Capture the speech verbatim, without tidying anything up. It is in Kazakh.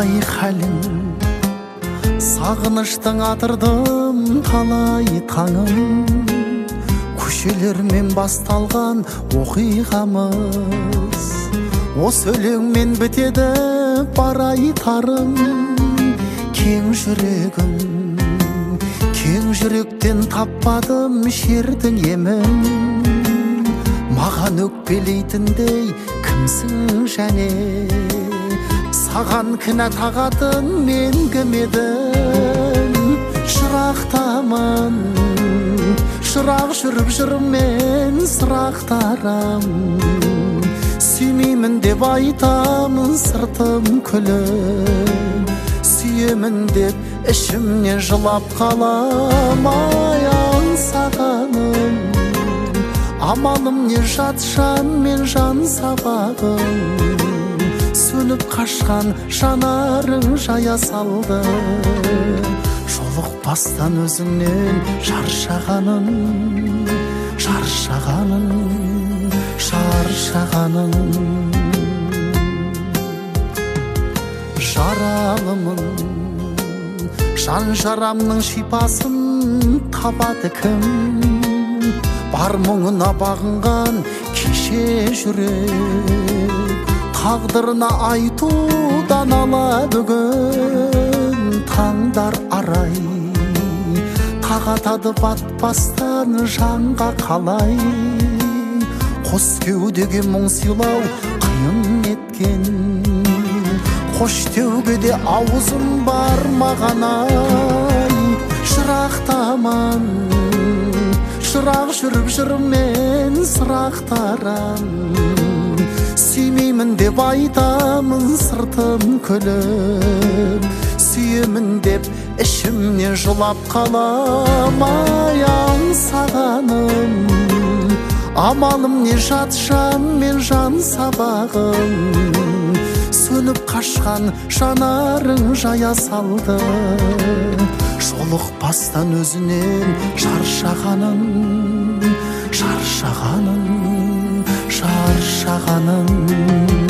қалай хәлің, сағыныштың атырдым талай таңым, көшелермен басталған оқиғамыз осы өлеңмен бітеді бар айтарым. Кең жүрегім, кең жүректен таппадым шердің емін, маған өкпелейтіндей кімсің және, саған кінә тағатын мен кім едім? Шырақтамын, шырақ жүріп жүрмен сырақтарам, сүймеймін деп айтамын сыртым күліп, сүйемін деп ішімнен жылап қалам. Ай аңсағаным, амалым не жатшан мен жан сабағым, сөніп қашқан жанарың жая салды, жолықпастан өзіңнен шаршағаным, шаршағаным, шаршағаным. Жаралымын, жан жарамның шипасын табады кім? Бар мұңына бағынған кеше жүрек, тағдырына айтудан ала бүгін таңдар арай, тағатады батпастан жанға қалай. Қос кеудеге мұң сыйлау қиын еткен, қош деуге де аузым бар маған ай. Шырақтаман, шырақ жүріп жүрмен сырақтарам, сүймеймін деп айтамын сыртым күліп, сүйемін деп ішімнен жылап қалам. Ай аңсағаным, амалым не жатшан мен жан сабағым, сөніп қашқан жанарың жая салды, жолықпастан өзінен шаршағаным, шаршағаным, шаршағаным.